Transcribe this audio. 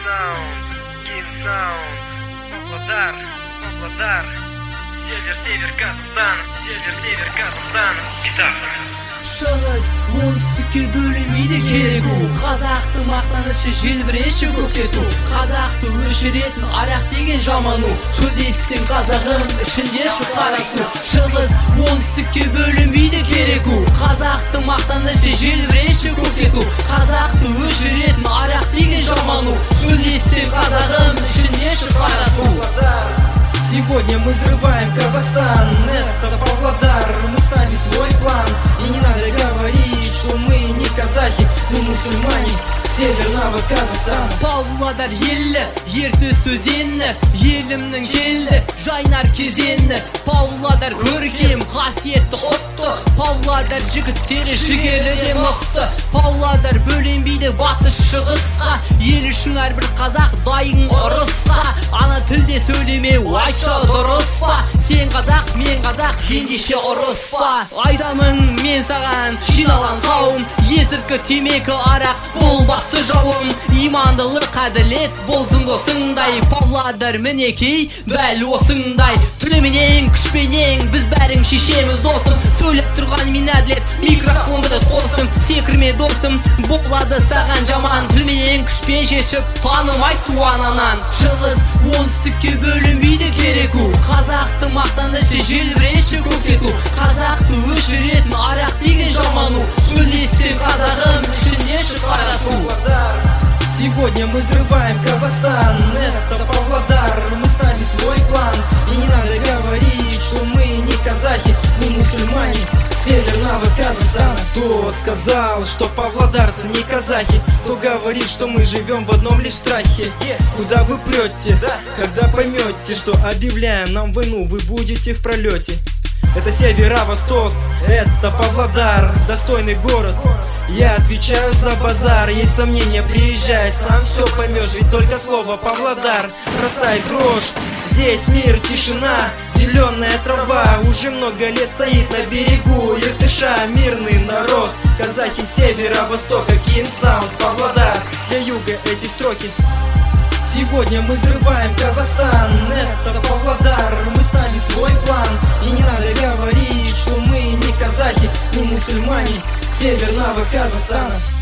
Кинсаунд, Павлодар, север, Казахстан, север, Казахстан, метафора. Шығыс оңтүстікке бөлінбейді керегу, қазақтың мақтанышы желбіреші көктету, қазақты өшіретін арақ деген жаману, шөлдессің қазағым ішінде шұқарасу. Шығыс оңтүстікке бөлінбейді керегу, қазақтың мақтанышы желбіреші көктету, қазақты өшіретін арақ деген жаману, шөлдессің қазағым ішінде шұқарасу. Сегодня мы взрываем Казахстан, это Павлодар, мы ставим свой план. И не надо говорить, что мы не казахи, мы мусульмане северного Казахстана. Павлодар елі, ертіс өзені, елімнің келді, жайнар кезені. Павлодар көркем, қасиетті отты, Павлодар жігіттері жігерлі де мықты. Павлодар бөлінбейді батыс шығысқа, ел үшін әрбір қазақ дайын ұрысқа. Ана тілде сөйлемеу айтшы дұрыс па, сен қазақ, мен қазақ, ендеше ұрыс па. Айтамын мен саған жиналған қауым, есірткі темекі арақ бұл басты жауым. Имандылық әділет болсын досыңдай, Павлодар мінекей дәл осыңдай. Тіліменен күшпенен біз бәрін шешеміз досым, сөйлеп тұрған мен әділет микрофонды қостым. Секірме достым, болады саған жаман, тіліменен күшпен шешіп танымай туған анан. Шығыс оңтүстікке бөлінбейді керегу, қазақтың мақтанышы желбіреші көктету, қазақты өшіретін арақ деген жаману, шөлдессің қазағым ішінде шұқарасу. Сегодня мы взрываем Казахстан, это Павлодар, мы ставим свой план. И не надо говорить, что мы не казахи, мы мусульмане северного Казахстана. Кто сказал, что павлодарцы не казахи? Кто говорит, что мы живем в одном лишь страхе? Куда вы прете, когда поймете, что объявляя нам войну, вы будете в пролете? Это северо-восток, это Павлодар, достойный город. Я отвечаю за базар, есть сомнения, приезжай, сам все поймешь, ведь только слово Павлодар бросай грош. Здесь мир, тишина, зеленая трава, уже много лет стоит на берегу Иртыша мирный народ. Казахи северо-востока, Кинсаунд, Павлодар, для юга эти строки. Сегодня мы взрываем Казахстан, это Павлодар, мы ставим свой план. И не надо говорить, что мы не казахи, мы мусульмане северного Казахстана.